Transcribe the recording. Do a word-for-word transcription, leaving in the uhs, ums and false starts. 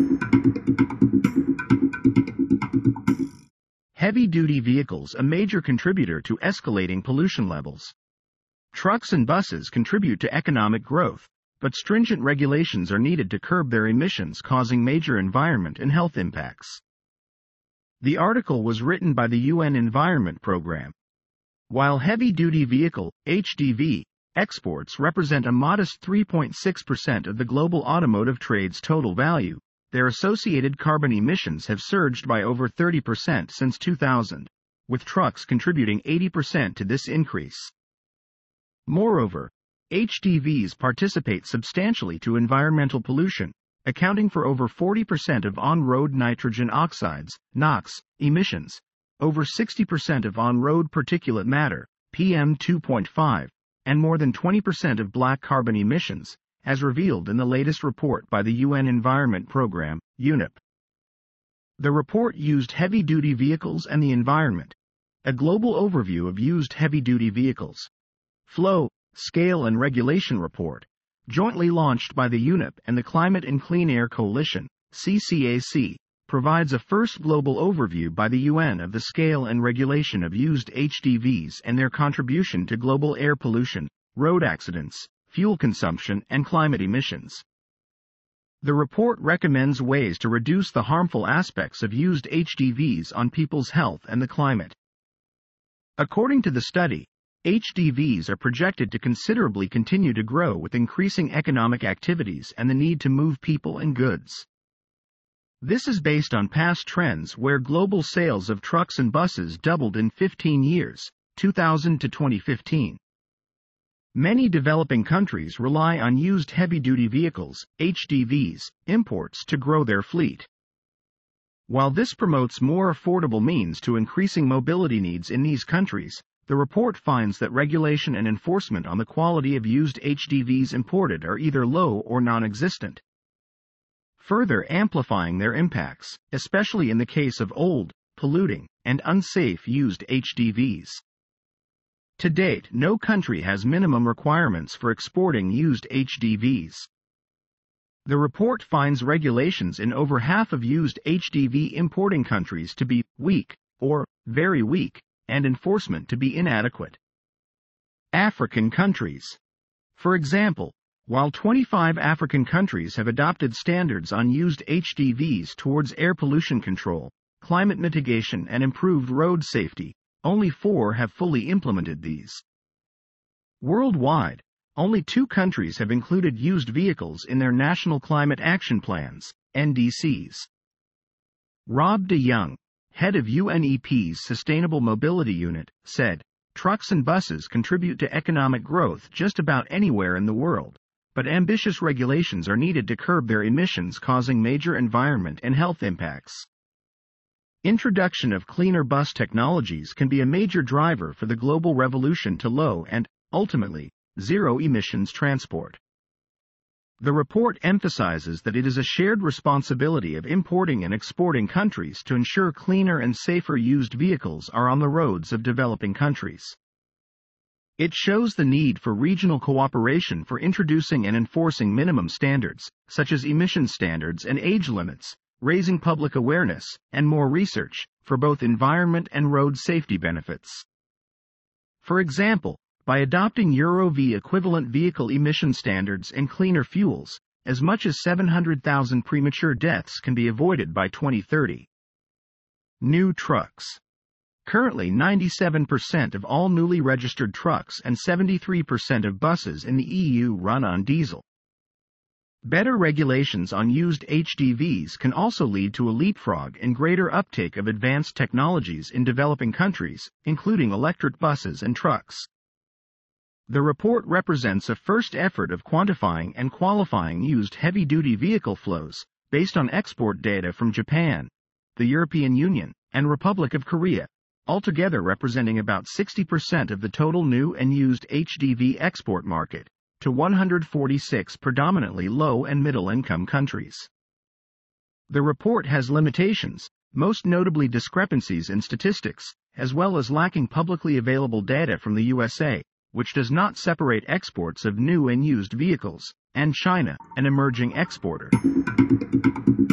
Heavy-duty vehicles a major contributor to escalating pollution levels. Trucks and buses contribute to economic growth, but stringent regulations are needed to curb their emissions, causing major environment and health impacts. The article was written by the U N Environment Programme. While heavy-duty vehicle, H D V, exports represent a modest three point six percent of the global automotive trade's total value, their associated carbon emissions have surged by over thirty percent since two thousand, with trucks contributing eighty percent to this increase. Moreover, H D Vs participate substantially to environmental pollution, accounting for over forty percent of on-road nitrogen oxides, NOx, emissions, over sixty percent of on-road particulate matter, P M two point five, and more than twenty percent of black carbon emissions, as revealed in the latest report by the U N Environment Programme, U N E P. The report used heavy-duty vehicles and the environment, a global overview of used heavy-duty vehicles. Flow, Scale and Regulation Report, jointly launched by the U N E P and the Climate and Clean Air Coalition, C C A C, provides a first global overview by the U N of the scale and regulation of used H D Vs and their contribution to global air pollution, road accidents, fuel consumption, and climate emissions. The report recommends ways to reduce the harmful aspects of used H D Vs on people's health and the climate. According to the study, H D Vs are projected to considerably continue to grow with increasing economic activities and the need to move people and goods. This is based on past trends where global sales of trucks and buses doubled in fifteen years, two thousand to twenty fifteen. Many developing countries rely on used heavy-duty vehicles, H D Vs, imports to grow their fleet. While this promotes more affordable means to increasing mobility needs in these countries, the report finds that regulation and enforcement on the quality of used H D Vs imported are either low or non-existent, further amplifying their impacts, especially in the case of old, polluting, and unsafe used H D Vs. To date, no country has minimum requirements for exporting used H D Vs. The report finds regulations in over half of used H D V importing countries to be weak, or very weak, and enforcement to be inadequate. African countries. For example, while twenty-five African countries have adopted standards on used H D Vs towards air pollution control, climate mitigation, and improved road safety, only four have fully implemented these. Worldwide, only two countries have included used vehicles in their National Climate Action Plans, N D Cs. Rob de Young, head of U N E P's Sustainable Mobility Unit, said, "Trucks and buses contribute to economic growth just about anywhere in the world, but ambitious regulations are needed to curb their emissions, causing major environment and health impacts." Introduction of cleaner bus technologies can be a major driver for the global revolution to low and, ultimately, zero-emissions transport. The report emphasizes that it is a shared responsibility of importing and exporting countries to ensure cleaner and safer used vehicles are on the roads of developing countries. It shows the need for regional cooperation for introducing and enforcing minimum standards, such as emission standards and age limits, raising public awareness, and more research, for both environment and road safety benefits. For example, by adopting Euro V equivalent vehicle emission standards and cleaner fuels, as much as seven hundred thousand premature deaths can be avoided by twenty thirty. New trucks. Currently, ninety-seven percent of all newly registered trucks and seventy-three percent of buses in the E U run on diesel. Better regulations on used H D Vs can also lead to a leapfrog and greater uptake of advanced technologies in developing countries, including electric buses and trucks. The report represents a first effort of quantifying and qualifying used heavy-duty vehicle flows, based on export data from Japan, the European Union, and Republic of Korea, altogether representing about sixty percent of the total new and used H D V export market, to one hundred forty-six predominantly low and middle-income countries. The report has limitations, most notably discrepancies in statistics, as well as lacking publicly available data from the U S A, which does not separate exports of new and used vehicles, and China, an emerging exporter.